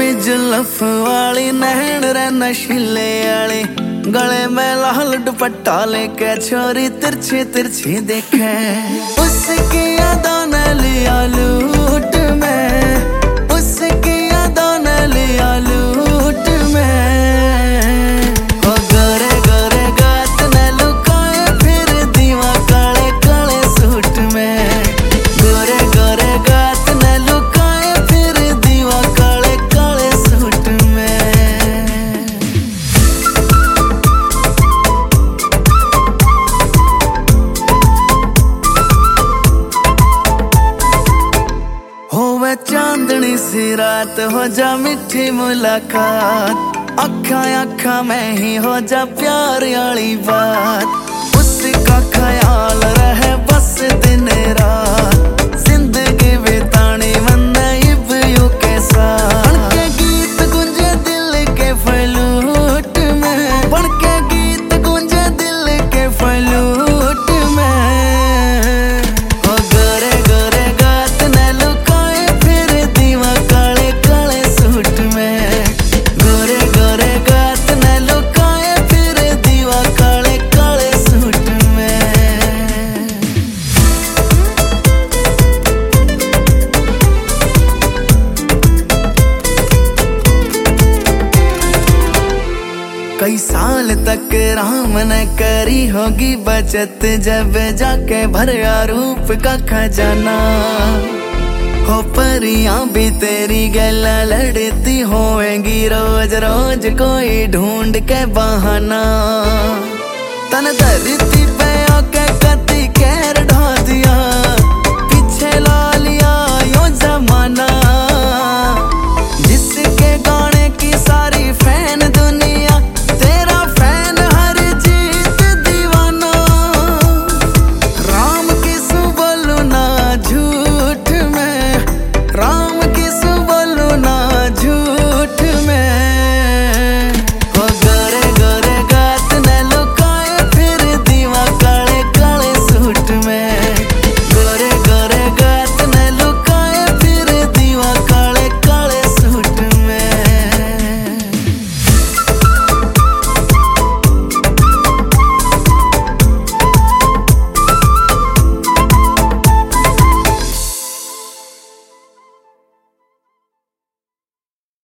जुल्फ वाली नैन रे नशीले वाली गले में लाल दुपट्टा लेके छोरी तिरछी तिरछी देखे उसकी यादों ने लिया लूट में उसकी यादों ने लिया लूट में ओ गोरे गोरे गात ने लुकाए फिर दीवा काले काले सूट में गोरे गोरे गात ने लुकाए फिर दीवा काले काले सूट में। होवे चांदनी सी रात हो जा मिठी मुलाकात अखा अखा में ही हो जा प्यार वाली बात उसका ख्याल रहे बस दिन रात जिंदगी बितानी मन इब यू के साथ बनके गीत गुंजे दिल के फलूट में बनके गीत गुंजे दिल के फलूट में ओ गोरे गोरे गात ने लुकाए फिर दीवा काले काले सूट में गोरे गोरे गात ने लुकाए फिर दीवा काले काले सूट में। कई साल तक राम ने करी होगी बचत जब जाके भरया रूप का खजाना हो परियां भी तेरी गला लड़ती होएंगी रोज रोज कोई ढूंढ के बहाना तन धरती पे आके कती कैर ढा दिया